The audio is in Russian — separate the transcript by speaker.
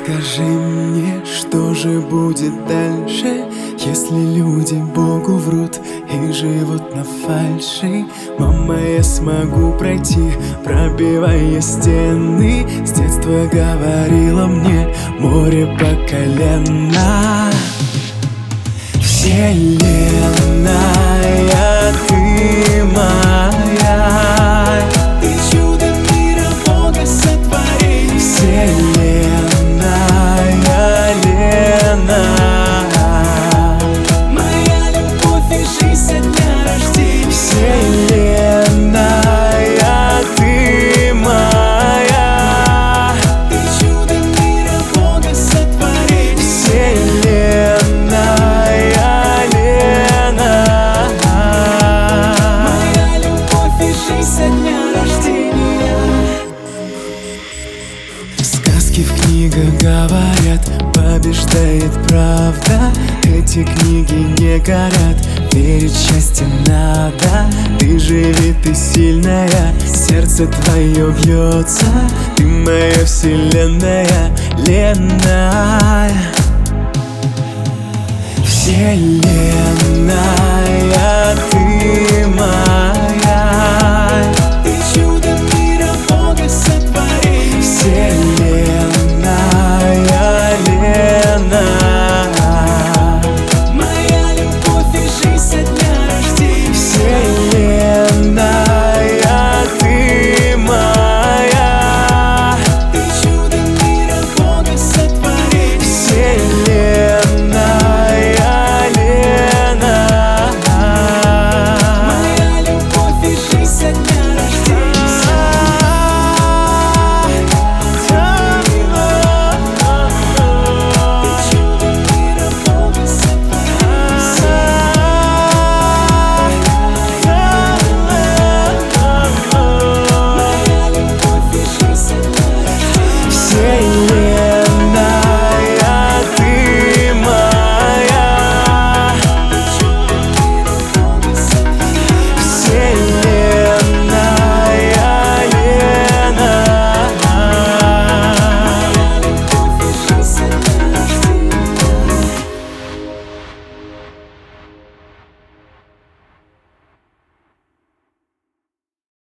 Speaker 1: Скажи мне, что же будет дальше, если люди Богу врут и живут на фальши? Мама, я смогу пройти, пробивая стены. С детства говорила мне, море по колено. Вселенная, ты моя, ты чудо мира Бога сотворила. Вселенная, Лена, моя любовь и жизнь со дня рождения. Вселенная, ты моя, ты чудо мира Бога сотворила. Вселенная, Лена, моя любовь и жизнь со дня рождения. Сказки в книгах говорят, побеждает правда. Эти книги не горят, верить в счастье надо. Ты живи, ты сильная, сердце твое бьется. Ты моя вселенная, Лена. Вселенная,